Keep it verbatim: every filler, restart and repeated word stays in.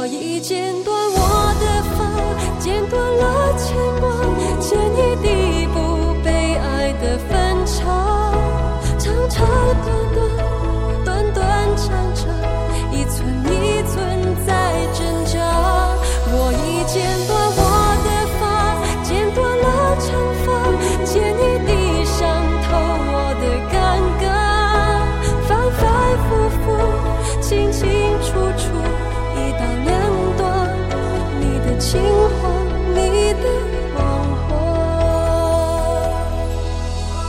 我已剪断我的发，剪断了牵挂，剪一地不被爱的分岔，长长短短，短短长长，一寸一寸在挣扎。我已剪断我的发，剪断了长发，剪一地伤透我的尴尬，反反复复，清清楚楚，一刀两断，你的情话